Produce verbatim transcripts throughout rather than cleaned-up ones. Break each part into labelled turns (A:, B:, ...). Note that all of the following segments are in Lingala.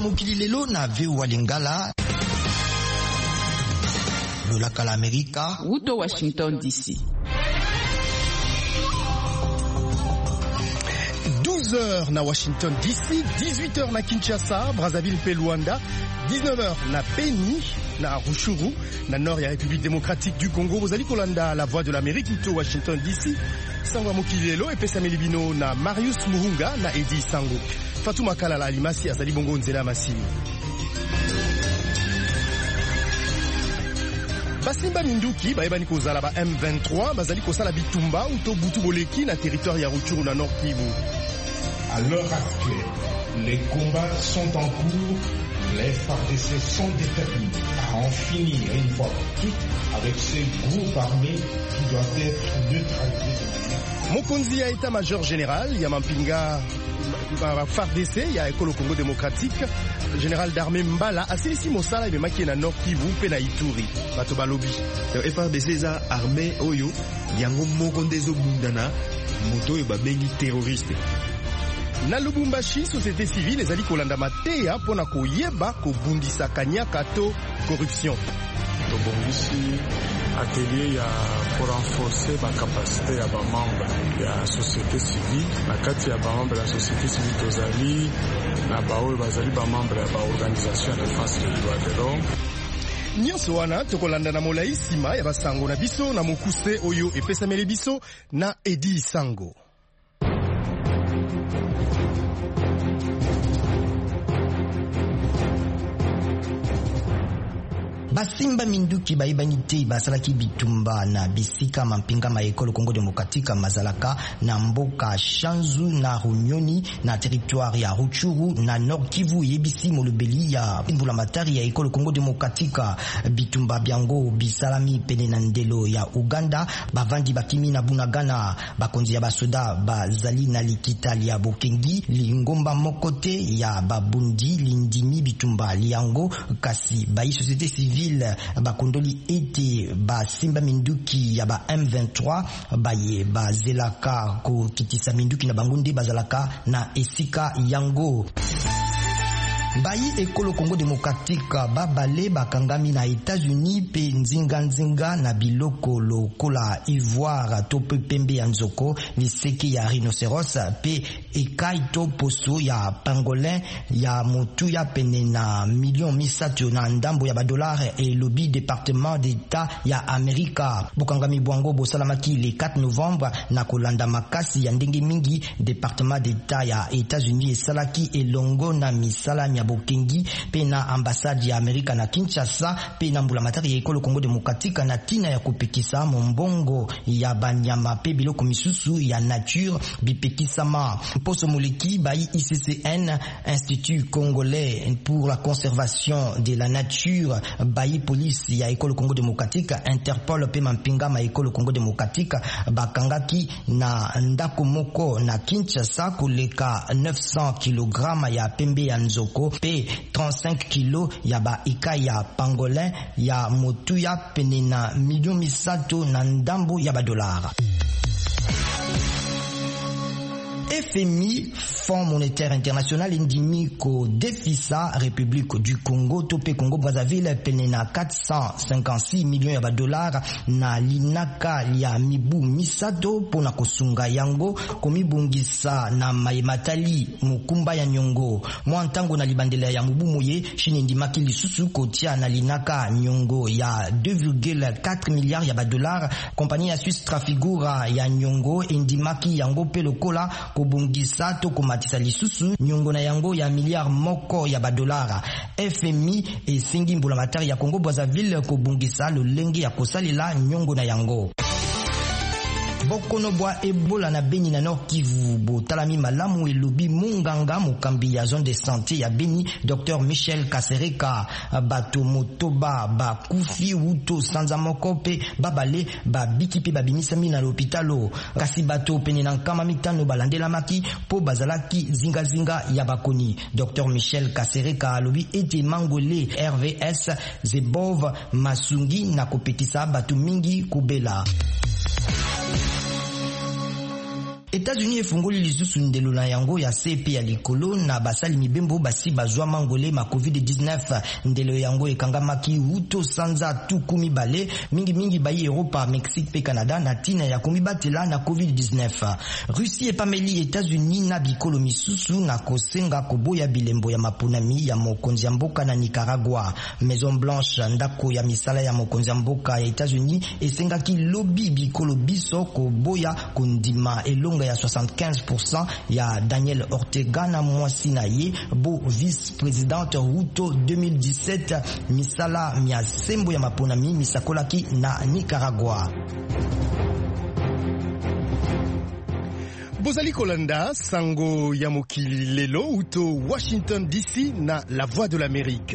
A: mokili lelo na Veo Lingala. Lolaka la Amerika.
B: Wuto Washington D C.
C: douze heures na Washington D C, dix-huit heures na Kinshasa, Brazzaville pe Luanda, dix-neuf heures na Beni, na Rutshuru, na nord ya République démocratique du Congo. Bozali kolanda la voix de l'Amérique to Washington D C. Sangwa mokili lelo epesa melibino na Marius Muhunga na Edi Sango. Fatuma Kalala Alimasi azali bongo nzela masini. Basimba Minduki bayebani kozala ba M vingt-trois bazali kosala bitumba uto butu boleki na territoire ya Rutshuru na Nord Kivu.
D: À l'heure actuelle, les combats sont en cours. Les F A R D C sont déterminés à en finir une fois pour toutes avec ces groupes armés qui doivent être neutralisés.
C: Mokonzi ya état-major général ya mampinga F A R D C ya ekolo Congo démocratique général d'armée Mbala asilisi mosala ememaki na Nord Kivu pe na Ituri bato balobi
E: F A R D C za armée oyo yango moko ndezo bundana moto oyo babengi terroriste.
C: Na Lubumbashi, société civile ezali kolanda mateya pona koyeba kobundisa kanyaka to corruption.
F: Tobongisi atelier ya pour renforcer la capacité ya ba membre ya société civile na kati ya ba membre ya société civile tozali na ba oyo bazali ba membre ya ba organisation de défense des droits de l'homme.
C: Nyonso wana tokolanda na molai sima ya basango na biso na mokuse oyo epesameli biso na Edi Sango.
A: Basimba Minduki bayebani te basalaki bitumba na bisika mampinga ma ekolo Congo démocratique mazalaka na mboka Shanzu na Runyoni na territoire ya Rutshuru na Nord Kivu yebisi molobeli ya mbula matari ya ekolo Congo démocratique. Bitumba biango bisalami pene na ndelo ya Uganda bavandi bakimi na Bunagana bakonzi ya basoda bazali na likita ya Bokengi lingomba mokote ya babundi lindimi bitumba liango kasi bayi société civile bakondoli ete basimba Minduki ya ba M vingt-trois baye bazelaka ko kitisa Minduki na bangunde bazalaka na esika yango. Bayi ekolo Congo démocratique babale bakangami na États-Unis pe nzinga nzinga na biloko lokola ivoire to pe pembe ya nzoko liseki ya rhinocéros pe ekai to poso ya pangolin ya motu ya pene na million misato na ndambo ya badolare et lobby département d'état ya Amerika. Bokangami bwango bosalamaki le quatre novembre na kolanda makasi ya ndenge mingi département d'état ya États-Unis esalaki elongo na misala ya Bokengi pe na ambassade ya Amerika na Kinshasa pe na mbula matari ya ekolo Congo démocratique na tina ya kupekisa mombongo ya banyama pe biloko misusu ya nature bipekisama. Poso moleki bayi I C C N Institut Congolais pour la conservation de la nature bayi police ya ekolo Congo démocratique Interpol pe mampinga ma ekolo Congo démocratique bakangaki na ndako moko na Kinshasa koleka neuf cents kilogrammes ya pembe ya nzoko pe trente-cinq kilos ya ba ika ya pangolin ya motu ya pene na million misato na ndambo ya ba dollar. F M I, Fonds monétaire international indimi ko defisa République du Congo tope Congo Brazzaville penena quatre cent cinquante-six millions ya dollars na linaka ya mibu misato pona kosunga yango komibungisa na maimatali mukumba ya nyongo mwantango na libandela ya mubu moye chine ndimaki lisusu kotia na linaka nyongo ya deux virgule quatre milliards ya dollars. Compagnie ya Suisse Trafigura ya nyongo indimaki yango pe lokola kobungisa to komatisa lisusu nyongo na yango ya milliard moko ya badolara. F M I esingi mbula matari ya Congo Brazzaville kobungisa lolenge ya kosalela nyongo na yango. Bokono bwa Ebola na Beni na Nord Kivu botalami malamu elobi munganga mukambi ya zone de santé ya Beni Docteur Michel Kasereka bato motoba ba kufi wuto sanza mokope babale ba bikipe babimisami na l'hôpitalo kasi bato pene na nkama mitano balandela maki po bazalaki zinga zinga ya bakoni. Docteur Michel Kasereka alobi ete mangole R V S zebov masungi na kopetisa bato mingi kubela. États-Unis efungoli lisusu ndelo na yango ya C P ya likolo na basali mibembo basi bazwa mangole ma covid dix-neuf. Ndelo yango ekangamaki uto sanza tukumi bale mingi mingi bayi Europa, Mexique pe Canada na tina ya komibatela na covid dix-neuf. Russie epameli États-Unis na bikolo misusu na kosenga koboya bilembo ya mapunami ya mokonzi ya mboka na Nicaragua. Maison Blanche ndako ya misala ya mokonzi ya mboka ya États-Unis esengaki lobi bikolo biso koboya kondima elonga ya soixante-quinze pour cent ya Daniel Ortega na mwasi na ye bo vice-présidente Ruto deux mille dix-sept misala mia sembo ya maponami misakolaki na Nicaragua.
C: Bozali kolanda sango ya mokili lelo uto Washington D C na la voix de l'Amérique.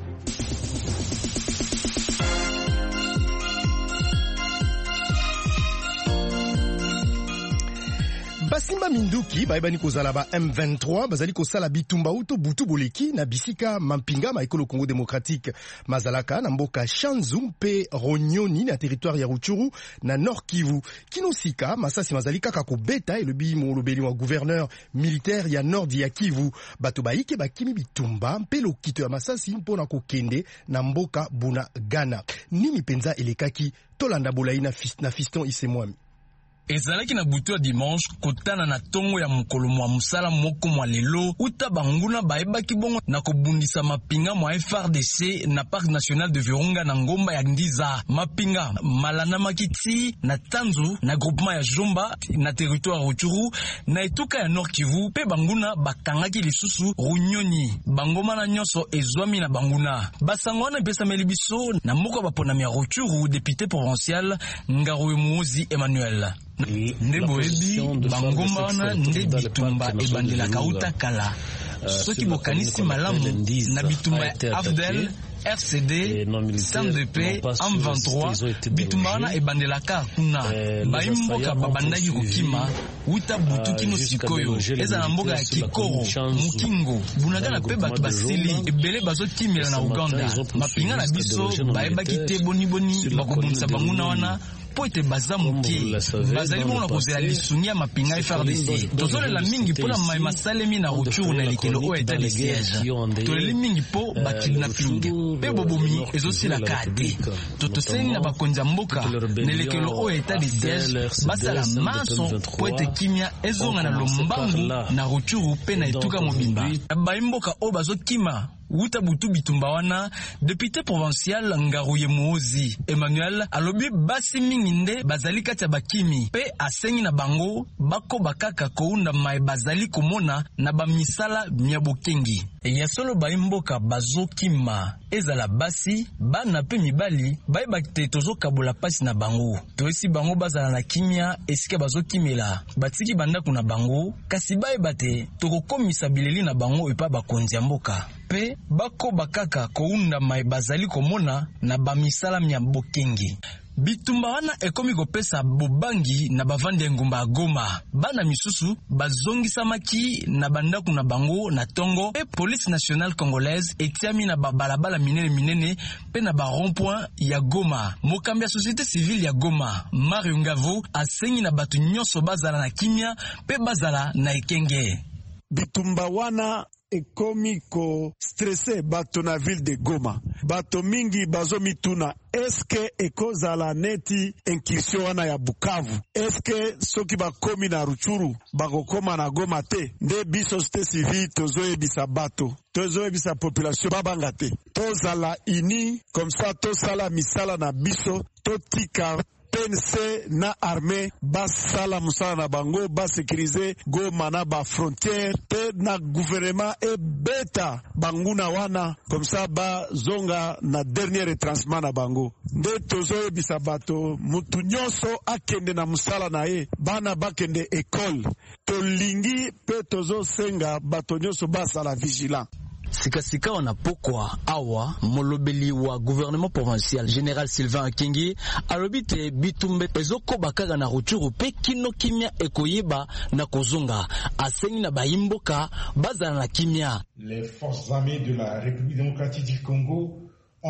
C: Basimba Minduki baebani kozala ba M vingt-trois bazali kosala bitumba uto butu boleki na bisika mampinga ma ekolo Congo démocratique mazalaka na mboka Shanzu mpe Ronyoni na territoire ya Rutshuru na Nord Kivu. Kinosika masasi mazali kaka kobeta elobi molobeli wa gouverneur militaire ya Nord ya Kivu. Bato baike bakimi bitumba mpe lokito ya masasi mpona kokende na mboka Buna Gana. Nini penza elekaki tolanda bolai na, fist, na Fiston Isemwami.
B: Ezalaki na butu ya dimanche kotana na tongo ya mokolo mwa musala moko mwa lelo uta banguna baebaki bongo na kobundisa mapinga mwa F R D C na Parc National de Virunga na ngomba ya Ndiza. Mapinga malana makiti na Tanzu na groupement ya Jomba na territoire Rutshuru na etuka ya Nord Kivu pe banguna bakangaki lisusu Runyoni. Bangoma na nyonso ezwami na banguna. Basangwana pesa melibiso na moko baponami ya Rutshuru député provincial Ngaruwe Muozi Emmanuel. Nde boebi bangomba wana nde bitumba ebandela kauta kala soki bokanisi malamu na bitumba ya Afdel R C D, C N D P, M vingt-trois, bitumba wana ebandelaka kuna baimboka babandaki kokima uta butu kino sikoyo eza na mboka ya Kikoro, Mukingo, Bunagana pe bato basili ebele bazokimela na Uganda. Mapinga na biso baebaki te boni boni bakobunisa banguna wana po ete baza moke bazali bongo na kozela lisungi ya mapinga F R D C. Tozolela mingi mpona mai masalemi na Rutshuru na elekelo oyo eta de siège. Toleli mingi po bakidnapping pe bobomi ezosilaka te. Totoseni na bakonzi ya mboka na elekelo oyo eta de siège basala maso po ete kimia ezonga na lombangu na Rutshuru pe na etuka mobimba. Baimboka oyo bazokima uta butu bitumba wana député provincial Ngaruye Muozi Emmanuel alobi basi mingi nde bazali kati ya bakimi pe asengi na bango bako bakaka kounda mai bazali komona na bamisala mia bokengi. Ya solo baimboka bazokima ezala basi bana pe mibali baibaki te tozokabola pasi na bango toesi bango bazala na kimia esika bazokimela batiki bandako na bango kasi baeba te tokokomisa bileli na bango epa bakonzi ya mboka pe bako bakaka kounda mai bazali komona na bamisala mia bokengi. Bitumba wana ekomi kopesa bobangi na bavandi ya ngumba ya Goma. Bana misusu bazongisamaki na bandaku na bango na tongo pe police nationale congolaise etiami na babalabala minene minene pe na ba rond-point ya Goma. Mokambi ya société civile ya Goma Mario Ngavo asengi na batu nyonso bazala na kimia pe bazala na ekenge.
G: Bitumba wana ekomi ko stressé bato na ville de Goma. Bato mingi bazo mituna eske ekozala neti incursion wana ya Bukavu. Eske soki bakomi na Rutshuru bakokoma na Goma te. Nde biso société civile tozoyebisa bato, tozoyebisa population babanga te. Tozala ini comme ça tosala misala na biso totika P N C na armée basala musala na bango ba sécuriser Goma na ba frontière te na gouvernement e beta banguna wana comme ça ba zonga na dernier retransement na bango. Nde tozo bisa bato mutu nyonso akende na musala na ye bana bakende école tolingi pe tozo senga bato nyonso basala vigilant.
B: Sikasika wana pokwa awa molobeli wa gouvernement provincial général Sylvain Akingi alobite bitumbe ezoko bakaka na Rutshuru pe kino kimia ekoyeba na kozonga asengi na baimboka bazana na kimia.
D: Les forces armées de la République démocratique du Congo ont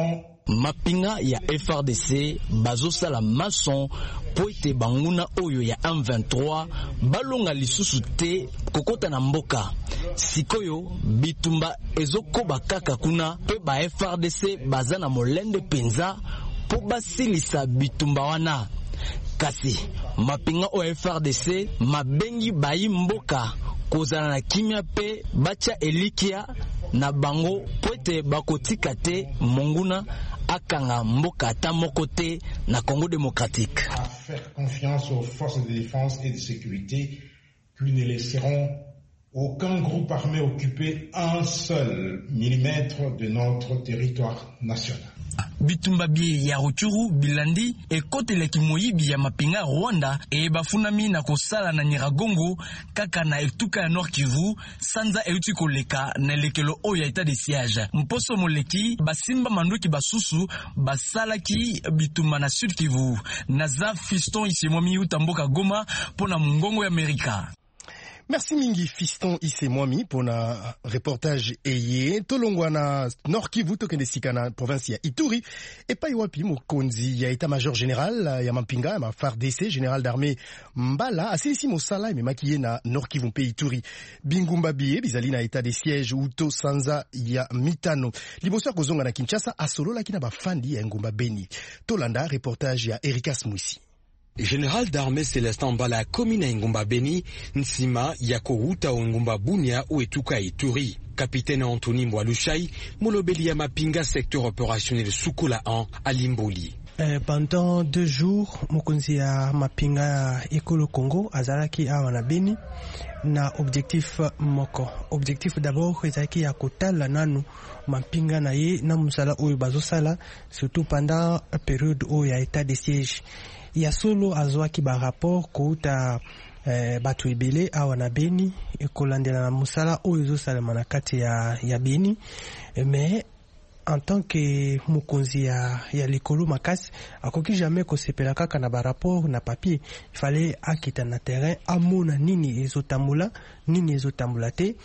B: Mapinga ya F R D C bazosa la mason poete banguna oyo ya M vingt-trois balonga lisusu te kokota na mboka. Sikoyo bitumba ezokoba kaka kuna pe ba F R D C baza na molende penza po basilisa bitumba wana. Kasi mapinga o F R D C mabengi bayi mboka kozala na kimia pe bacha elikia na bango poete bakotika te monguna akanga mboka ata moko te na Congo démocratique.
D: À faire confiance aux forces de défense et de sécurité qui ne laisseront aucun groupe armé occuper un seul millimètre de notre territoire national.
B: Bitumba bie ya Rutshuru bilandi ekoteleki moyibi ya mapinga Rwanda e bafunami na kosala na Nyiragongo kaka na etuka ya Nord Kivu sanza euti koleka na lekelo oyo ya etat de siège. Mposo moleki basimba manduki basusu basalaki bitumba na Sud Kivu. Naza Fiston Isemwami utamboka Goma pona mungongo ya Amerika.
C: Merci mingi Fiston Isemwami pour na reportage eye tolongwa na Nord Kivu tokende sika na province ya Ituri et pa iwapi mokonzi ya état-major général ya mapinga ya F A R D C général d'armée Mbala asilisi mosala ememaki na Nord Kivu pe Ituri bingumba bie bizali na état de siège uto sanza ya mitano liboso ya kozonga na Kinshasa asololaki na bafandi ya ngumba Beni. Tolanda reportage ya Erikas Mwisi.
H: Général d'armée Célestin Mbala komi na Ngumba Beni nsima ya koruta o Ngumba Bunia ou etuka Ituri. Capitaine Anthony Mwalushai molobeli ya mapinga secteur opérationnel Sukola un à Limboli.
I: Euh, pendant deux jours mokonzi ya mapinga ekolo Congo azalaki awa na Beni na objectif moko. Objectif d'abord ezalaki ya kotala nanu mapinga na ye na musala oyo bazosala surtout pendant période oyo ya état de siège. Ya solo azwaki ba rapport kouta eh, batu ebele awa na Beni ekolandela na musala oyo ezosalema na kati ya, ya Beni mais en tant que mokonzi ya, ya likolo makasi akoki jamais kosepela kaka na ba rapport na papier. Il fallait akita na terrain amona nini ezotambula nini ezotambula te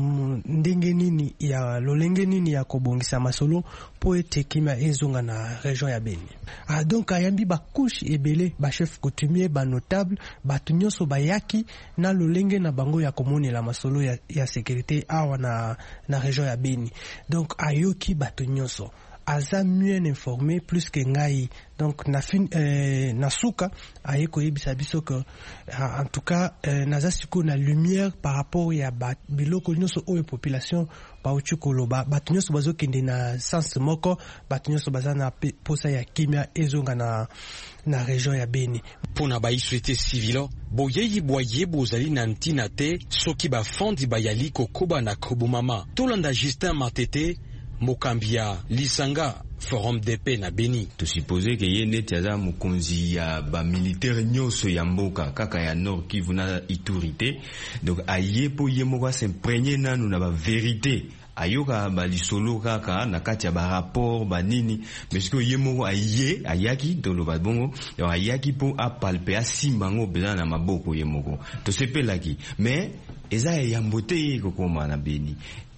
I: ndenge nini ya lolenge nini ya kobongisa masolo po ete kimia ezonga na région ya Beni. Ah, donc ayambi ba couche ebele ba chef coutumier ba notable batu nyonso bayaki na lolenge na bango ya komoni la masolo ya, ya sécurité awa na na région ya Beni. Donc ayoki batu nyonso aza mieux informé plus que ngai. Donc na fin euh, na suka aye ko yebisa biso que en tout cas euh, naza siko na lumière par rapport ya biloko nyonso oyo population ba uchukoloba batu nyonso bazokende na sens moko batu nyonso baza na posa ya kimia ezonga na na région ya Beni.
H: Pona ba société civile boyeyi boye bozali na ntina te soki ba fondi bayali kokoba na kobumama. Tolanda Justin Matete Mokambia Lisanga Forum de paix na Beni.
E: To suppose que yene tiaza mokonzi ya ba militaire nyoso ya mboka kaka ya Nord Kivu na Ituri te. Donc aye po yemoko s'imprégner nanu na ba vérité. Ayoka ba lisolo kaka na kati ya ba rapport ba nini mais que yemoko aye ayaki to lo ba bongo donc ayaki po a palper a simbango beza na maboko yemoko. To sepelaki mais eza ya mbote ko koma na Beni.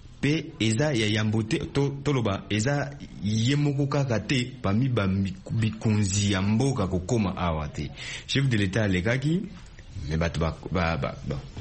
E: Pe eza ya yambote to toloba eza yemoko kaka te pami ba bikonzi ya mboka kokoma awa te. Chef de l'état lekaki me batu ba ba ba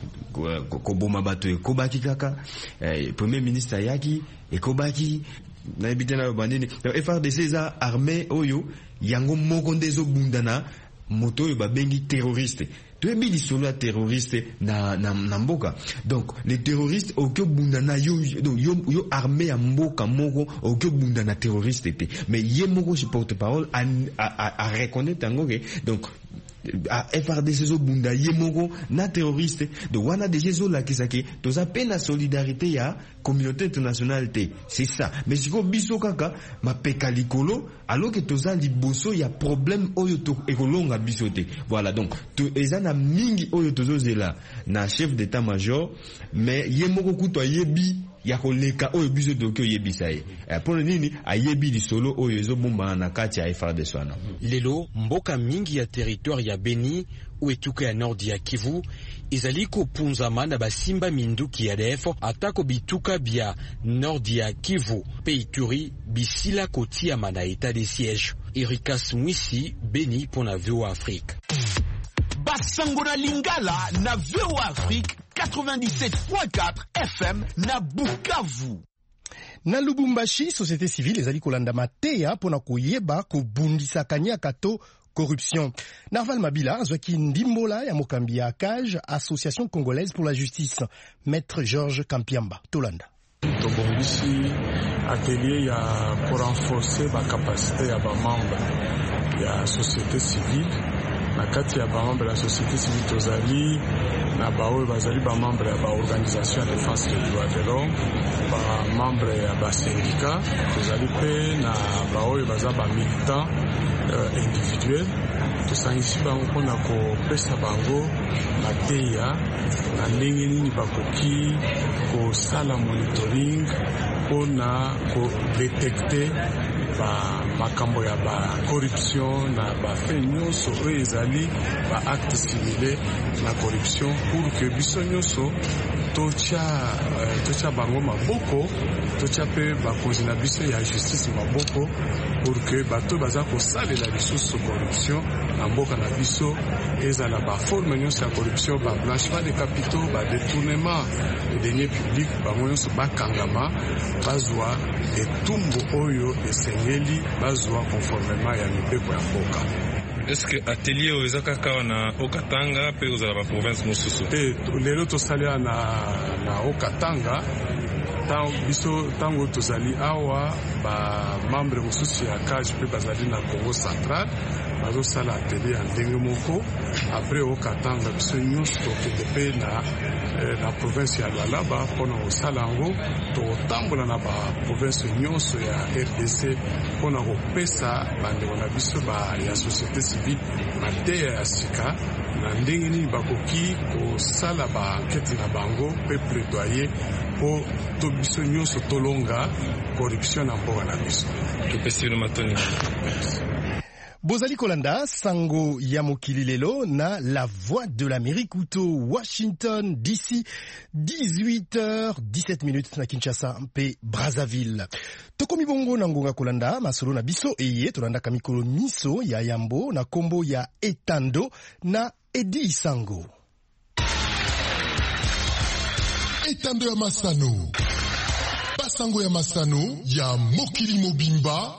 E: ko boma batu ekobaki kaka eh, premier ministre yaki ekobaki na bitena bandini F R D C za armée oyo yango moko ndezo bundana moto yo babengi terroriste. Tu es bien sur la terroriste na na na mboka. Donc les terroristes aucun bundana yo yo yo armé à mboka moko aucun bundana terroriste te. Mais yé moko je porte-parole à à à reconnaître tango que donc à F R D C zo bunda yé moko na terroriste de wana de jezo la kisaki to za pena solidarité ya communauté internationale te. C'est ça. Mais si ko biso kaka ma pekalikolo alors que toza liboso ya problème oyo to ekolonga biso te. Voilà donc to ezana mingi oyo tozo zela na chef d'état-major mais yemoko kuto yebi ya koleka oyo biso doki oyebisa ye pona nini ayebi lisolo oyo ezobomba na kati ya F R D C wana.
H: Lelo mboka mingi ya territoire ya Beni uetuka ya Nord ya Kivu izali kopunzama na basimba minduki ya A D F atako bituka bia Nord ya Kivu pe Ituri bisila kotia mana état de siège. Erikas Mwisi, Beni pona V O A Afrique.
J: Basango na Lingala na V O A Afrique quatre-vingt-dix-sept point quatre F M na Bukavu.
C: Na Lubumbashi, société civile ezali kolanda mateya pona koyeba kobundisa kanyaka to corruption. Narval Mabila azwaki ndimbola ya mokambi ya A C A J, Association Congolaise pour la Justice. Maître Georges Kampiamba, Tolanda.
F: Tobongisi atelier ya pour renforcer ba capacité ya ba membre ya société civile. Na kati ya ba membre ya société civile tozali na baoyo bazali ba membre ya ba organisation ya défense des droits de l'homme, ba membre ya ba syndicat, tozali pe na baoyo baza ba militant uh, individuel. Tosangisi bango mpona kopesa bango mateya na ndenge nini bakoki kosala monitoring mpona kodetecte ba makambo ya ba corruption na ba fait nyonso oyo ezali ba acte simile na corruption pour que biso nyonso tocha uh, tocha bango maboko, tocha pe bakonzi na biso ya justice maboko pour que bato baza kosalela lisusu corruption na mboka na biso ezala ba forme nyonso ya corruption, ba blanchiment de capitaux, ba détournement de deniers publics, bango nyonso bakangama bazwa etumbu oyo esengeli bazwa conformément ya mibeko ya mboka.
K: Est-ce que atelier oyo eza kaka na Okatanga pe ozala ba province mosusu?
F: Te lelo tosalia na na Okatanga tango biso tango tozali awa ba membre mosusu ya C A J pe bazali na Congo Central bazosala atelier ya ndenge moko. Après Okatanga biso nyonso tokende pe na na province ya Lualaba mpona kosala yango, tokotambola na ba province nyonso ya R D C mpona kopesa bandeko na biso ba ya société civile mateya ya sika na ndenge nini bakoki kosala ba enquête na bango pe plaidoyer po to biso nyonso tolonga corruption na mboka na biso.
K: Topesi no matoni.
C: Bozali kolanda sango ya mokili lelo na La Voix de l'Amérique uto Washington D C, dix-huit heures dix-sept minutes na Kinshasa mpe Brazzaville. Tokomi bongo na ngonga kolanda masolo na biso eye tolanda kamikolo miso ya yambo na kombo ya Etando na Edi Sango.
L: Etando ya Masano, basango ya Masano ya mokili mobimba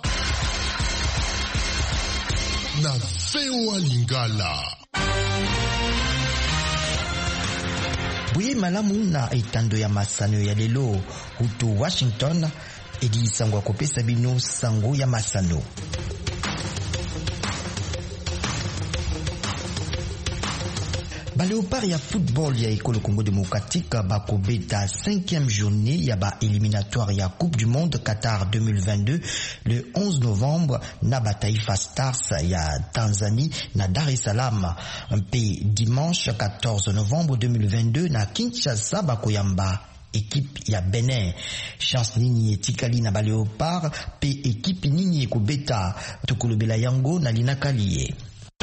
L: na V O A Lingala.
A: Buye malamu na Etando ya Masano ya lelo uto Washington. Edi Sango akopesa bino sango ya Masano. Ba Léopard ya football ya École Congo démocratique bakobeta cinquième journée ya ba éliminatoire ya Coupe du Monde Qatar deux mille vingt-deux le onze novembre na ba Taifa Stars ya Tanzanie na Dar es Salaam. Mpe dimanche quatorze novembre deux mille vingt-deux na Kinshasa bakoyamba équipe ya Benin. Chance nini etikali na ba Léopard pe équipe nini ekobeta tokolobela yango na linakaliye.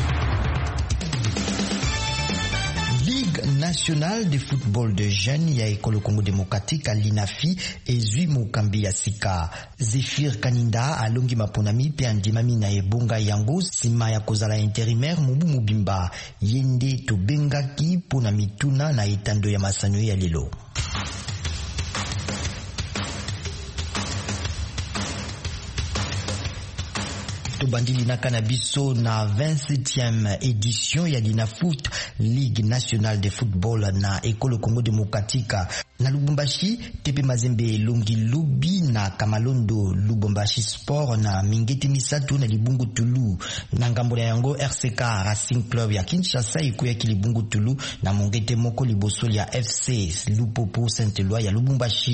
A: National de football de jeunes ya École Congo démocratique à l'Inafi ezui mokambi ya sika. Zéphir Kaninda alongi maponami pe andimami na ebonga yango sima ya kozala intérimaire mubu mubimba yende tobengaki pona mituna na Etando ya Masano ya lelo. Tobandili na kanabiso na vingt-septième édition ya Linafoot Ligue nationale de football na École Congo démocratique na Lubumbashi. Tepe Mazembe Longi Lubi na Kamalondo Lubumbashi Sport na Mingete Misatu na Libungu Tulu na ngambo na yango R C K Racing Club ya Kinshasa ikuya Kilibungu Tulu na Mongete moko liboso ya F C Lupopo Saint-Eloi ya Lubumbashi.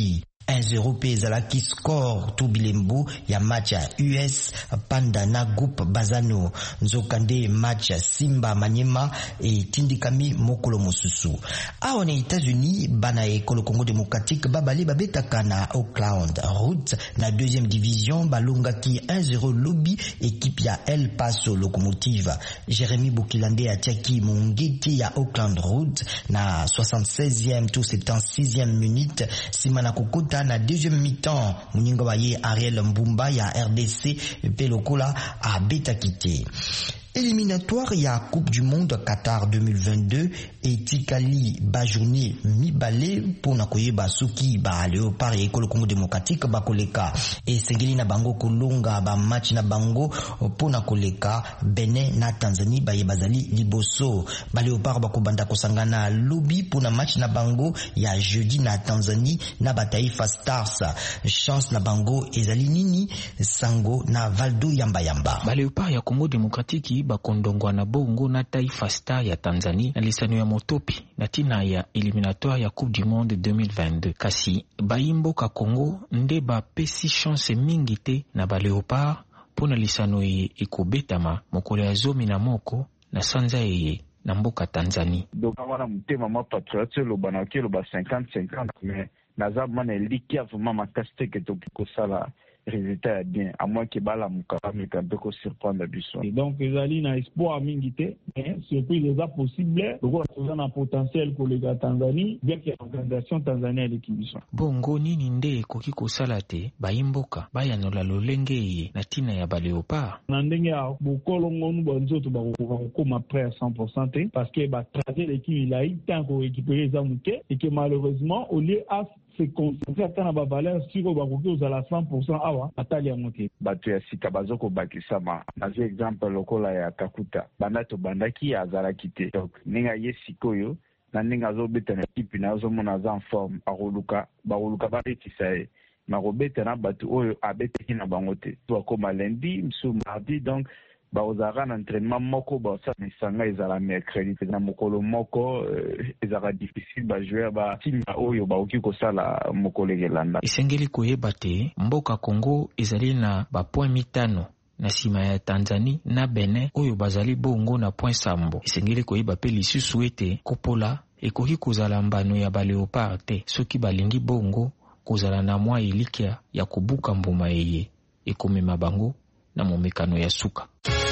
A: un zéro pe ezalaki score to bilembo ya match ya U S panda na groupe Bazano. Nzokande match ya Simba Manyema etindikami mokolo mosusu. Awa na États-Unis bana ekolo Congo démocratique babali babetaka na Oakland Route na deuxième division balongaki un zéro lobby équipe ya El Paso Locomotive. Jérémy Bokilande atiaki mongeti ya Oakland Route na soixante-seizième to soixante-sixième minute simana kokota na deuxième mi-temps muninga waye Ariel Mbumba ya R D C Pelokola a betakite. Éliminatoire ya Coupe du Monde Qatar deux mille vingt-deux etikali ba journée mibale pona koyeba soki ba Léopard et ekolo Congo démocratique ba koleka et sengeli na bango kolonga ba match na bango pona koleka Benin na Tanzanie ba yebazali liboso ba Léopard ba kobanda kosangana lobby pona match na bango ya jeudi na Tanzanie na ba Taifa Stars. Chance na bango ezali nini sango na Valdo Yamba Yamba.
M: Ba Léopard ya Congo démocratique bakondongwa na bongo na Taifa Star ya Tanzania na lisano ya motopi na tina ya éliminatoire ya Coupe du Monde deux mille vingt-deux. Kasi bayimboka Congo nde ba pesi chance mingi te na ba Léopard pona lisano ye ekobetama mokolo ya zomi na moko na sanza ye na mboka Tanzania.
N: Donc wana mutema ma patriote lo banaki lo ba cinquante cinquante mais nazaba na likia vraiment makasite ke to kosala résultat est bien à moins que bala mukaba mais quand peut surprendre biso.
O: Et donc ezali na espoir mingité mais surprise est possible donc on a un potentiel pour les Tanzanie bien que l'organisation tanzanienne l'équipe biso.
M: Bongo nini nde koki kosala te bayimboka bayanola lolenge ye na tina ya ba Léopard.
O: Na ndenge ya bokolongo nu bonzoto ba kokoma prêt à cent pour cent parce que ba tracer l'équipe il a eu temps pour récupérer ça muke et que malheureusement au lieu à se concentrer à ba valeur sur ba koki aux à cent pour cent awa atali ya moke
N: batu ya sika bazoko bakisama na exemple lokola ya Kakuta banato bandaki azalaki te donc ninga ye sikoyo na ninga zo beta na équipe na zo mona za en forme aroluka baroluka babetisa e na robeta na batu oyo abeteki na bango te to koma lundi msu mardi donc ba ozara na entraînement moko ba sa misanga ezala mercredi na mokolo moko ezara difficile ba jouer ba team oyo ba oki ko sala mokolo gelanda.
M: Isengeli koyeba te mboka Congo ezali na ba point mitano na sima ya Tanzania na Benin oyo bazali bongo na point sambo. Isengeli koyeba pe lisusu ete kopola ekoki kozala mbano ya ba Léopard te soki balingi bongo kozala na mwa elikia ya kubuka mbuma yeye ekomema bango na momekano ya suka.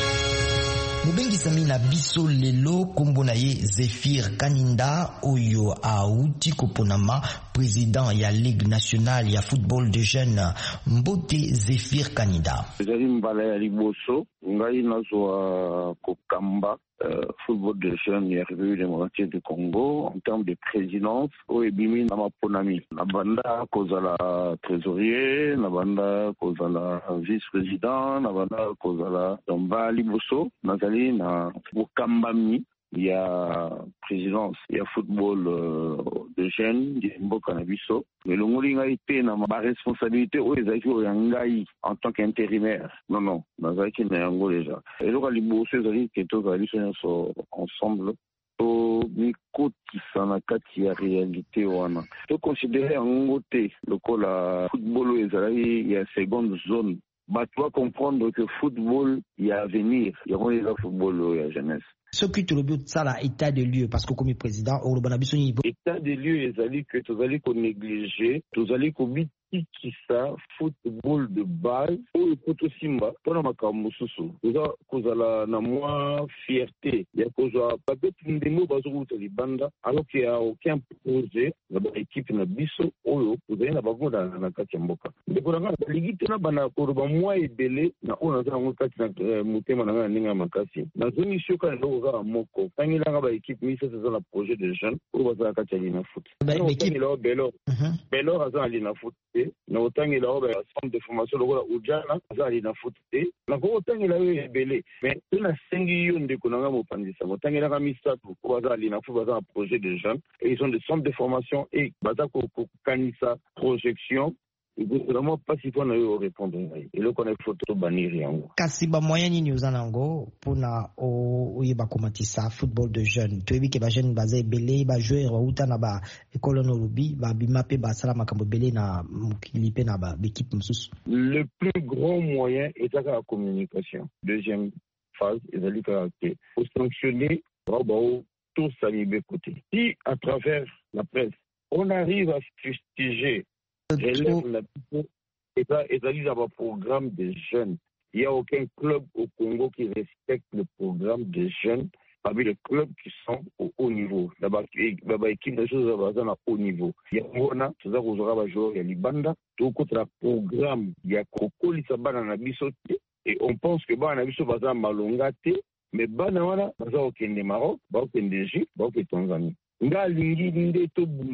A: Mubengi samina biso lelo kombo na ye Zéphir Kaninda oyo auti koponama président ya Ligue nationale ya football de jeunes Mbote Zéphir Kaninda.
P: Ezali mbala ya liboso ngai nazwa kokamba Uh, football de jeunes ya République démocratique du Congo en termes de présidence o ebimi na maponami na banda kozala trésorier na banda kozala vice-président na banda kozala domba liboso nazali na bokambami ya présidence ya football euh, de jeunes di mboka na biso melongoli ngai te na ba responsabilité o ezaki o yangai en tant qu'intérimaire non non nazaki na yango déjà eloka liboso ezali ke tozali so ensemble to mikotisa na kati ya réalité wana to considérer yango te lokola football ezali ya seconde zone ba tu comprendre que football ya avenir yango eza football ya jeunesse.
A: Ce qui te le but ça là état de lieu parce que comme président au Bonabiso niveau
P: état de lieu ezali que tozali ko négliger tozali ko biti kisa football de base oyo poto simba pona makambo susu oza kozala na mwa fierté ya kozwa babeti ndemo bazokuta libanda alors qu'il y a aucun projet na ba équipe na biso oyo kozali na bagonda na kati ya mboka ndeko nanga ligi tena bana koroba mwa ebele na ona za ngo kati na mutema na ninga makasi na zoni shoka ndo za moko tangila ba équipe misa za na projet de jeunes oyo bazala kati ya na foot ba équipe lo belo belo za na foot na otangela oba centre de formation lokola ujana azali na foot te na ko otangela yo ebele mais tena sengi yo ndeko nanga mopandisa otangela ka misato ko azali na foot bazali projet de jeunes et ils ont des centres de formation et baza ko kanisa projection vraiment pas si on a eu répondre et le qu'on a photo bannir yango
A: kasi ba moyen ni uzanango pona o oyeba komatisa football de jeunes to ebike ba jeune baza belé ba joueur uta na ba école no rubi ba bimape ba sala makambo belé na mukilipe na ba équipe mususu.
P: Le plus grand moyen est la communication. Deuxième phase ezali ka ke pour sanctionner robao tous à les côté. Si à travers la presse on arrive à fustiger et ça, et ça, il y a un programme de jeunes. Il n'y a aucun club au Congo qui respecte le programme de jeunes parmi les clubs qui sont au haut niveau. D'abord, l'équipe de choses à haut niveau. Il y a Mona, tout ça, vous aurez joué, il y a Libanda, tout le programme, il y a Coco, il y a Bana Bissoté, et on pense que Bana Bissoté va malongate, mais Bana Wana, va au Kende Maroc, va au Kende Égypte, va au Tanzanie. Depuis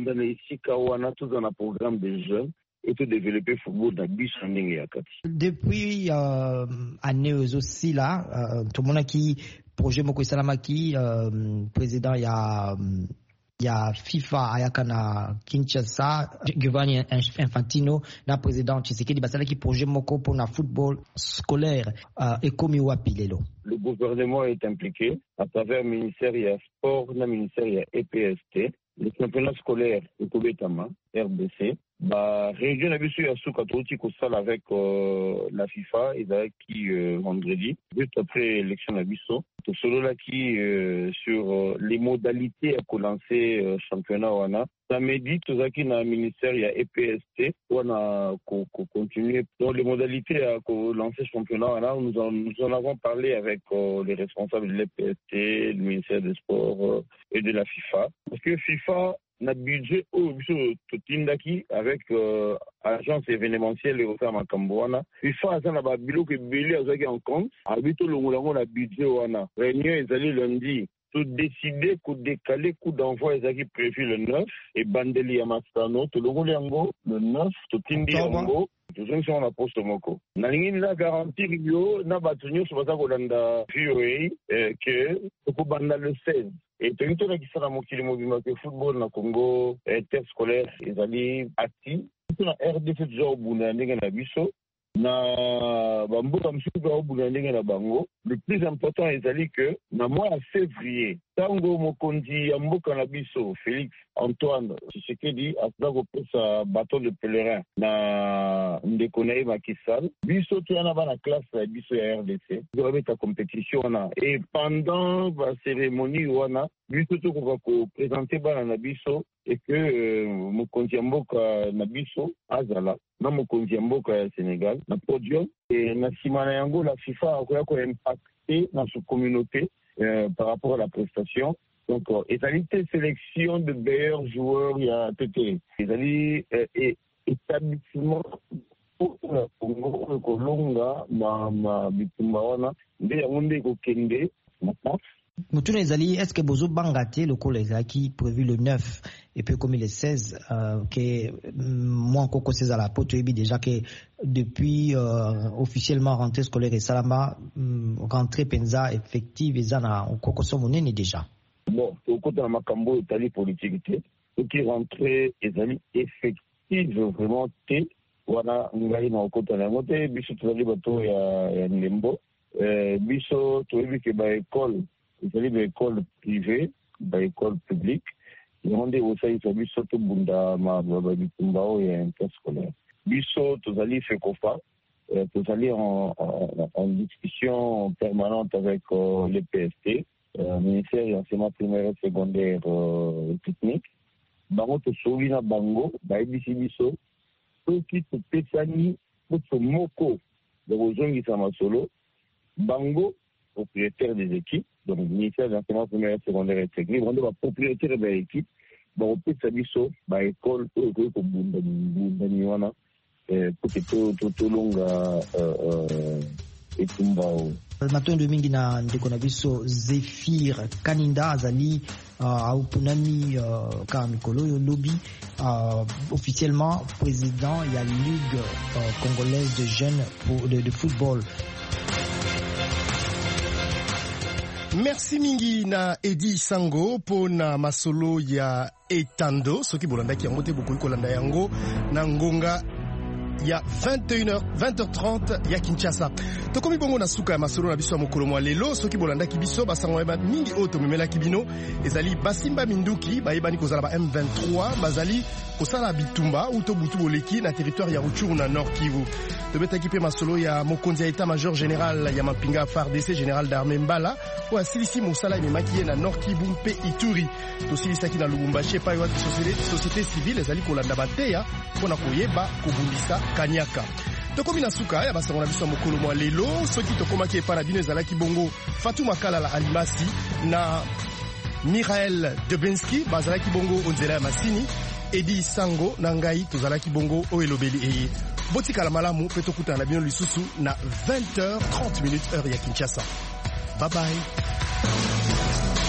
A: euh, année aussi là, euh, tout le monde qui projet Moko Salamaki, euh, président il y a il y a FIFA ayakana Kinshasa, Giovanni Infantino, na président Tshisekedi basala qui projet Moko pour na football scolaire euh, et comme wapi lelo.
P: Le gouvernement est impliqué à travers le ministère il y a sport, le ministère il y a E P S T, le championnat scolaire Ekobetama, R B C. Bah, région d'Abisso Yasuka Touti Kosal avec euh, la FIFA et avec qui euh, vendredi, juste après l'élection d'Abisso. Tout cela qui euh, sur euh, les modalités à lancer euh, championnat Wana. Samedi, tout ça qui dans le ministère il y a E P S T, on a continué. Donc les modalités à lancer championnat Wana, nous en, nous en avons parlé avec euh, les responsables de l'E P S T, le ministère des Sports euh, et de la FIFA. Parce que FIFA na budget au totindaki avec euh, agence événementielle Europe Makambouana. FIFA a na ba biloko ebele azaki en compte. Habito longolango na budget wana. Réunion ezali lundi. Tout décider coup décaler coup d'envoi ezaki prévu le neuf et Bandeli ya Masano to longolango le neuf totindi yango. Toujours sur la poste moko. Na lingi na garantir yo na batunyo so baza kolanda V O A que ko banda le seize. Et tu as dit que le football na Congo interscolaire ezali ati na R D C jo buna ndenge na biso na bamboka msuku ba buna ndenge na bango. Le plus important ezali que na mois de février tango mokonzi ya mboka na biso Félix Antoine Tshisekedi asala kopesa bateau de pèlerin na ndeko na ye Macky Sall biso tuyana bana classe ya biso ya R D C zobeta compétition wana et pendant la cérémonie wana biso tokoka ko présenter bana na biso et que euh, mokonzi ya mboka na biso azala na mokonzi ya mboka ya Sénégal na podium et na sima na yango la FIFA akoya ko impacter dans sa communauté euh, par rapport à la prestation. Donc, euh, égalité sélection de meilleurs joueurs, il y a T T. Égalité euh, et établissement pour la Congo, Kolonga, ma ma bitumbawana, nde onde ko kende, na France.
A: Moutoune Ezali, est-ce que Bozo Bangate, le collègue qui prévu le neuf et puis comme le seize, euh, que moi encore que c'est à la pote déjà que depuis euh, officiellement rentrée scolaire et Salama rentrée Penza effective et Zana encore que monene déjà.
P: Bon, au côté de la Makambo Italie politique, ce qui rentrée Ezali effective vraiment T, voilà, ngai na côté de la moto, biso tozali bato ya ya Ndembo, euh biso toyebi ke ba école ezali ba école privée, ba école publique. Yonde osayi biso to bunda ma ba bitumba o ya interscolaire. Biso tozali fekofa, tozali en, en, en discussion permanente avec euh, l'E P S T, euh, ministère de l'enseignement primaire et secondaire euh, technique. Bango to sowi na bango, ba ebisi biso, to ki to pesani to moko de rozongi sama solo, bango propriétaire des équipes, donc le ministère de l'enseignement primaire et secondaire et technique, on doit propriétaire des équipes, bon, on peut s'abisso, bah, école, pour que pour bunda bunda pour que tout tout tout longa et tumbao.
A: Matondo mingi na ndeko na biso Zéphir Kaninda azali au punani ka mikolo yo lobby officiellement président il y a ligue congolaise de jeunes pour de, de football.
C: Merci mingi na Edi Sango pona masolo ya etando soki bolandaki yango te bokoki kolanda yango na ngonga ya vingt et une heures vingt heures trente ya Kinshasa. Tokomi bongo na suka ya masolo na biso ya mokolo mwa lelo soki bolandaki biso basango yeba mingi oyo tomemelaki bino ezali basimba minduki bayebani kozala ba M vingt-trois bazali kosala bitumba uto butu boleki na territoire ya Rutshuru na Nord Kivu. Tobetaki pe masolo ya mokonzi ya état-major général ya mapinga F A R D C général d'armée Mbala oyo asilisi mosala ememaki ye na Nord Kivu mpe Ituri. Tosilisaki na Lubumbashi epai wapi société civile ezali kolanda bateya mpona koyeba kobundisa kanyaka. Tokomi na suka ya basango na biso ya mokolo mwa lelo soki tokomaki epai na bino ezalaki bongo Fatou Makalala Alimasi na Mirael Debensky bazalaki bongo onzela ya masini Edi Sango na ngai tozalaki bongo oyo elobeli eye. Botikala malamu mpe tokutana na bino lisusu na vingt heures trente minutes heure ya Kinshasa. Bye bye.